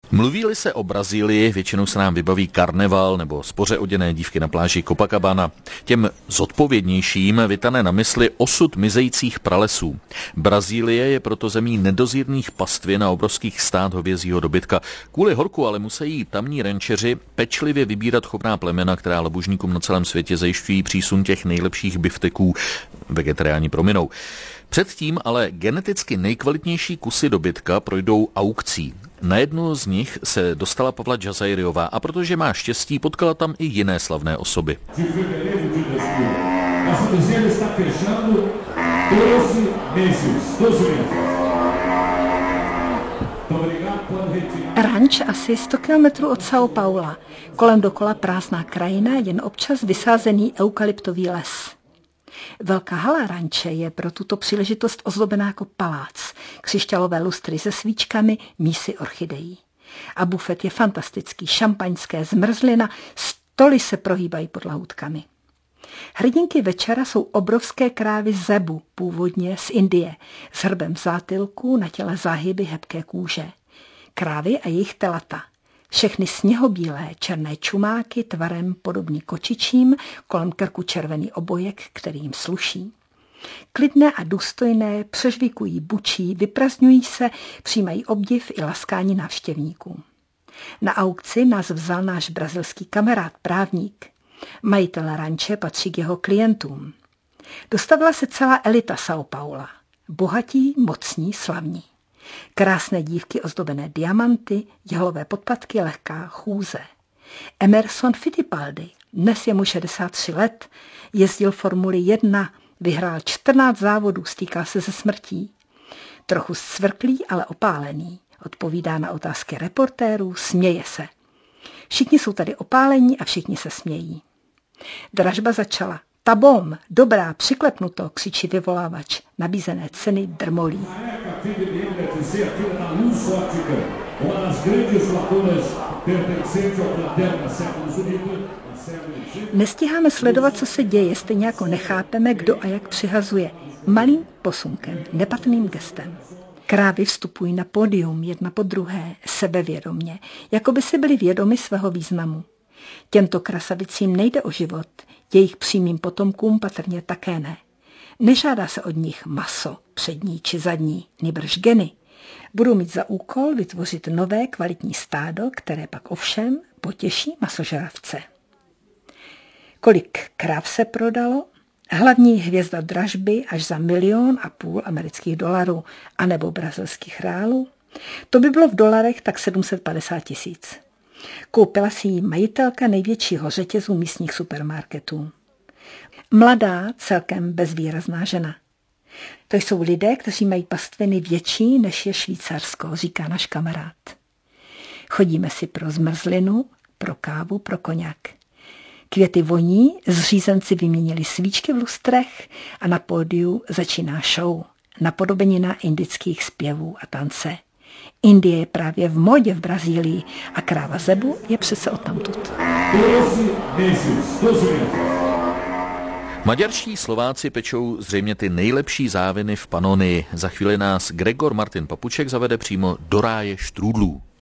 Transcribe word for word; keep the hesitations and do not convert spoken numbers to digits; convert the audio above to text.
Mluví-li se o Brazílii, většinou se nám vybaví karneval nebo spoře oděné dívky na pláži Copacabana. Těm zodpovědnějším vytane na mysli osud mizejících pralesů. Brazílie je proto zemí nedozírných pastvin a obrovských stát hovězího dobytka. Kvůli horku ale musí tamní rančeři pečlivě vybírat chovná plemena, která labužníkům na celém světě zajišťují přísun těch nejlepších bifteků, vegetariáni prominou. Předtím ale geneticky nejkvalitnější kusy dobytka projdou aukcí. Na jednu z nich se dostala Pavla Džazajriová a protože má štěstí, potkala tam i jiné slavné osoby. Ranč asi sto kilometrů od São Paula. Kolem dokola prázdná krajina, jen občas vysázený eukalyptový les. Velká hala ranče je pro tuto příležitost ozdobená jako palác. Křišťálové lustry se svíčkami, mísy orchidejí. A bufet je fantastický, šampaňské, zmrzlina, stoly se prohýbají pod lahůdkami. Hrdinky večera jsou obrovské krávy zebu, původně z Indie, s hrbem v zátylku, na těle záhyby hebké kůže. Krávy a jejich telata. Všechny sněhobílé, černé čumáky, tvarem podobný kočičím, kolem krku červený obojek, který jim sluší. Klidné a důstojné přežvikují bučí, vyprazňují se, přijímají obdiv i laskání návštěvníků. Na aukci nás vzal náš brazilský kamarád, právník. Majitel ranče patří k jeho klientům. Dostavila se celá elita São Paula. Bohatí, mocní, slavní. Krásné dívky ozdobené diamanty, jehlové podpatky, lehká chůze. Emerson Fittipaldi, dnes je mu šedesát tři let, jezdil Formuli jedna, vyhrál čtrnáct závodů, stýkal se se smrtí. Trochu scvrklý, ale opálený. Odpovídá na otázky reportérů, směje se. Všichni jsou tady opálení a všichni se smějí. Dražba začala. Tabom, dobrá, přiklepnuto, křičí vyvolávač. Nabízené ceny drmolí. Nestíháme sledovat, co se děje, stejně jako nechápeme, kdo a jak přihazuje. Malým posunkem, nepatrným gestem. Krávy vstupují na pódium jedna po druhé, sebevědomně, jako by si byli vědomi svého významu. Těmto krasavicím nejde o život, jejich přímým potomkům patrně také ne. Nežádá se od nich maso, přední či zadní, nýbrž geny. Budou mít za úkol vytvořit nové kvalitní stádo, které pak ovšem potěší masožravce. Kolik kráv se prodalo? Hlavní hvězda dražby až za milion a půl amerických dolarů, anebo brazilských reálů. To by bylo v dolarech tak sedm set padesát tisíc. Koupila si ji majitelka největšího řetězu místních supermarketů. Mladá, celkem bezvýrazná žena. To jsou lidé, kteří mají pastviny větší, než je Švýcarsko, říká náš kamarád. Chodíme si pro zmrzlinu, pro kávu, pro koňak. Květy voní, zřízenci vyměnili svíčky v lustrech a na pódiu začíná show. Napodobenina indických zpěvů a tance. Indie je právě v modě v Brazílii a kráva zebu je přece odtamtud. Maďarští Slováci pečou zřejmě ty nejlepší záviny v Panonii. Za chvíli nás Gregor Martin Papuček zavede přímo do ráje štrůdlů.